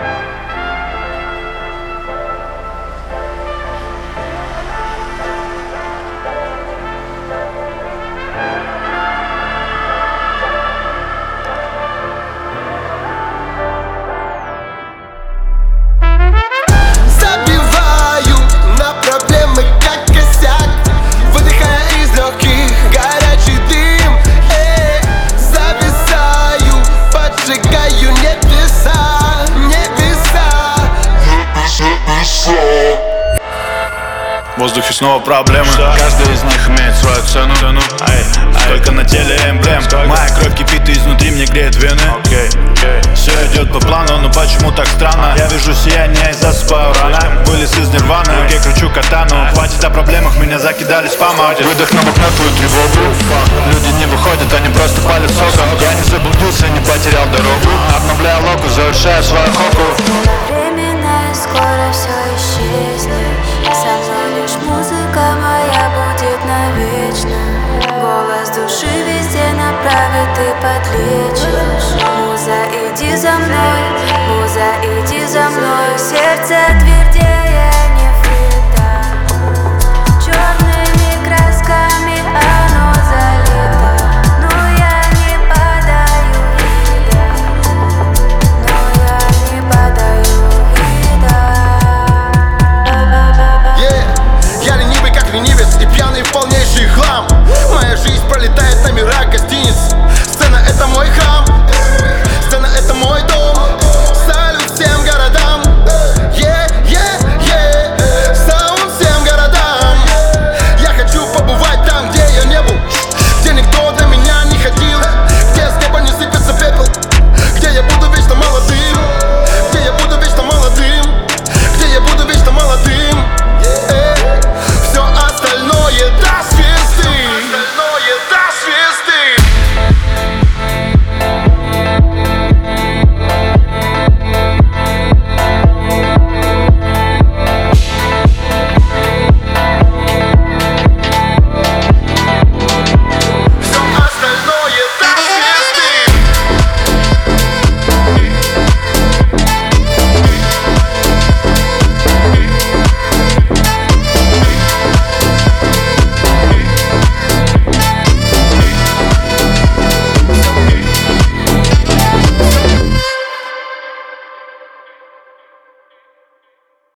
В воздухе снова проблемы. Каждый из них имеет свою цену. Сколько на теле эмблем. Моя кровь кипит и изнутри мне греет вены. Все идет по плану, но почему так странно? Я вижу сияние и засыпаю рано. Вылез из нирваны, я кручу катану. Хватит о проблемах, меня закидали спамом. Выдох на мокнутую тревогу. Люди не выходят, они просто палят соком. Я не заблудился, не потерял дорогу. Обновляю локу, завершаю свою хоку. Временная, скоро все исчезнет. Со мной лишь музыка моя будет навечно. Голос души везде направит и подлечишь. Муза, иди за мной, муза, иди за мной. Сердце твердее.